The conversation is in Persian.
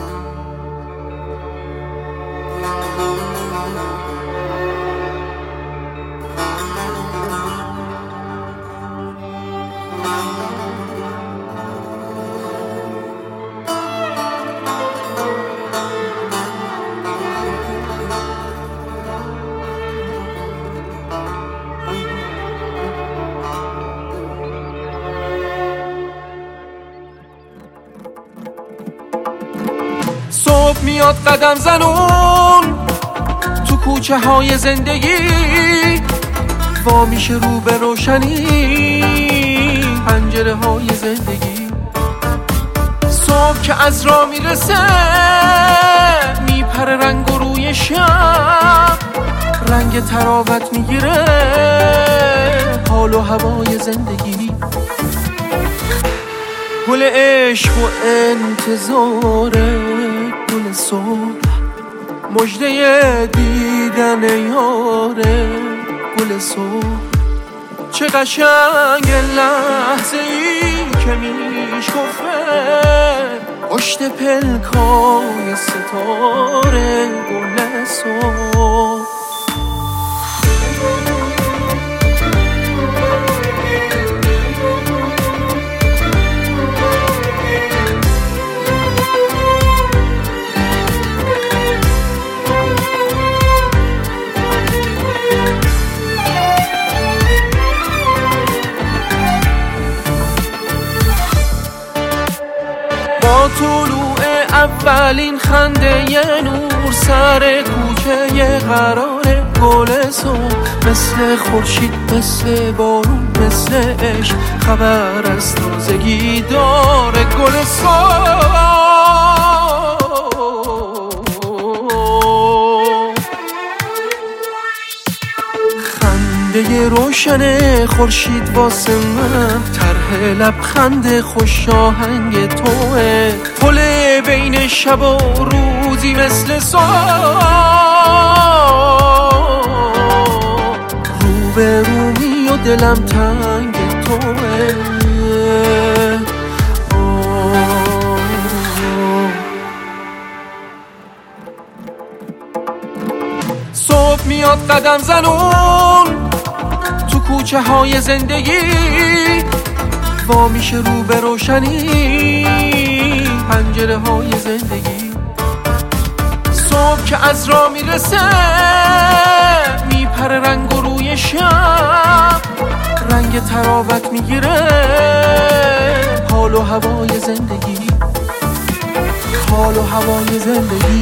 صبح میاد قدم زنون تو کوچه های زندگی، وا میشه رو به روشنی پنجره های زندگی. صبح که از راه میرسه میپره رنگ و روی شب، رنگ تراوت میگیره حال و هوای زندگی. گل عشق و انتظار گل صبح، مژده دیدن یاره گل صبح. چه قشنگ لحظه ای که میشکفه پشت پلکای ستاره گل صبح. با طلوع اولین خنده یه نور سر کوچه یه قراره گل صبح، مثل خورشید مثل بارون مثل عشق خبر از تازگی داره گل صبح. خنده روشن خورشید واسه من، طرح لبخند خوش آهنگ توه، پل بین شب و روزی مثل صبح، رو به رومی و دلم تنگ توه. صبح میاد قدم زنون تو کوچه های زندگی، وا میشه رو به روشنی پنجره های زندگی. صبح که از راه میرسه میپره رنگ و روی شب، رنگ تراوت میگیره حال و هوای زندگی، حال و هوای زندگی.